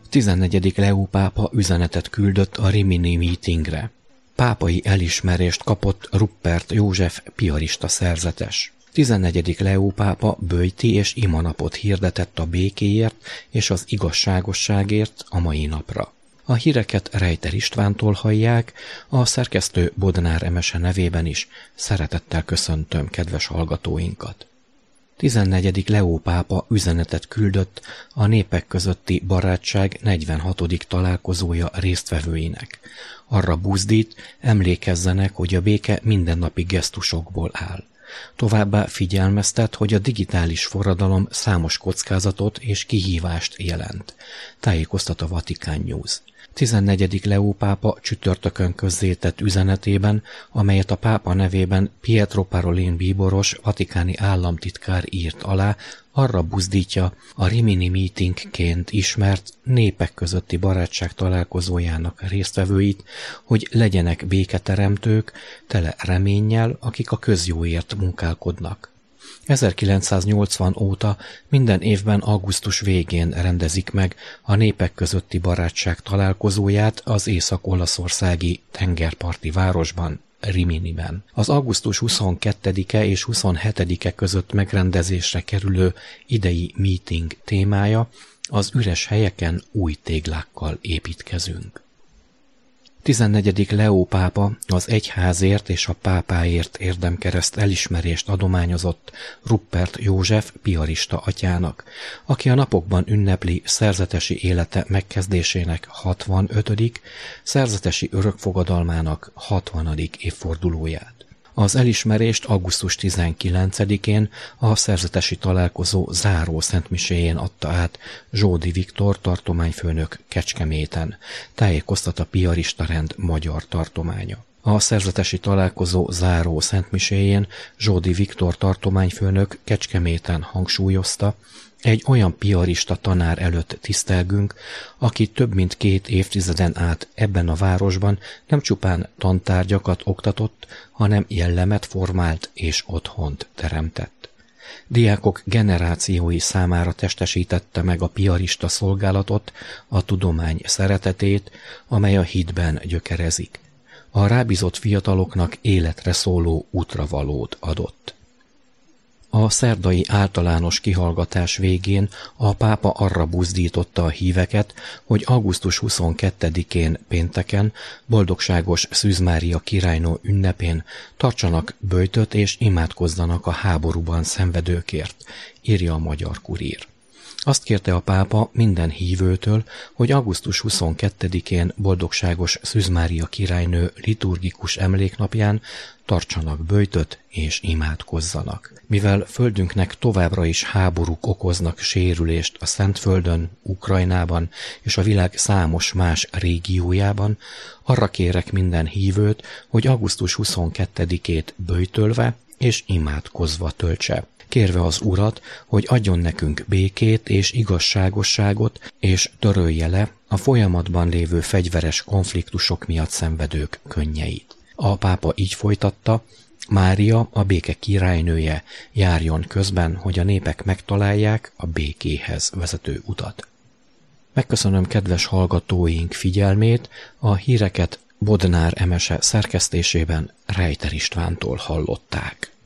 14. Leó pápa üzenetet küldött a Rimini meetingre. Pápai elismerést kapott Ruppert József piarista szerzetes. 14. Leó pápa böjti és imanapot hirdetett a békéért és az igazságosságért a mai napra. A híreket Rejter Istvántól hallják, a szerkesztő Bodnár Emese nevében is szeretettel köszöntöm kedves hallgatóinkat. 14. Leó pápa üzenetet küldött a népek közötti barátság 46. találkozója résztvevőinek. Arra buzdít, emlékezzenek, hogy a béke mindennapi gesztusokból áll. Továbbá figyelmeztet, hogy a digitális forradalom számos kockázatot és kihívást jelent. Tájékoztat a Vatican News. 14. Leó pápa csütörtökön közzétett üzenetében, amelyet a pápa nevében Pietro Parolin bíboros vatikáni államtitkár írt alá, arra buzdítja a Rimini meetingként ismert népek közötti barátság találkozójának résztvevőit, hogy legyenek béketeremtők, tele reménnyel, akik a közjóért munkálkodnak. 1980 óta minden évben augusztus végén rendezik meg a népek közötti barátság találkozóját az észak-olaszországi tengerparti városban, Riminiben. Az augusztus 22-e és 27-e között megrendezésre kerülő idei meeting témája: az üres helyeken új téglákkal építkezünk. 14. Leó pápa az egyházért és a pápáért érdemkereszt elismerést adományozott Ruppert József piarista atyának, aki a napokban ünnepli szerzetesi élete megkezdésének 65., szerzetesi örökfogadalmának 60. évfordulóját. Az elismerést augusztus 19-én a szerzetesi találkozó záró szentmiséjén adta át Zsódi Viktor tartományfőnök Kecskeméten, tájékoztat a piarista rend magyar tartománya. A szerzetesi találkozó záró szentmiséjén Zsódi Viktor tartományfőnök Kecskeméten hangsúlyozta, egy olyan piarista tanár előtt tisztelgünk, aki több mint 2 évtizeden át ebben a városban nem csupán tantárgyakat oktatott, hanem jellemet formált és otthont teremtett. Diákok generációi számára testesítette meg a piarista szolgálatot, a tudomány szeretetét, amely a hitben gyökerezik. A rábízott fiataloknak életre szóló útravalót adott. A szerdai általános kihallgatás végén a pápa arra buzdította a híveket, hogy augusztus 22-én pénteken, boldogságos Szűz Mária királynő ünnepén tartsanak böjtöt és imádkozzanak a háborúban szenvedőkért, írja a Magyar Kurír. Azt kérte a pápa minden hívőtől, hogy augusztus 22-én boldogságos Szűz Mária királynő liturgikus emléknapján tartsanak böjtöt és imádkozzanak. Mivel földünknek továbbra is háborúk okoznak sérülést a Szentföldön, Ukrajnában és a világ számos más régiójában, arra kérek minden hívőt, hogy augusztus 22-ét böjtölve és imádkozva töltse, kérve az Urat, hogy adjon nekünk békét és igazságosságot, és törölje le a folyamatban lévő fegyveres konfliktusok miatt szenvedők könnyeit. A pápa így folytatta: Mária, a béke királynője, járjon közben, hogy a népek megtalálják a békéhez vezető utat. Megköszönöm kedves hallgatóink figyelmét, a híreket Bodnár Emese szerkesztésében Rejter Istvántól hallották.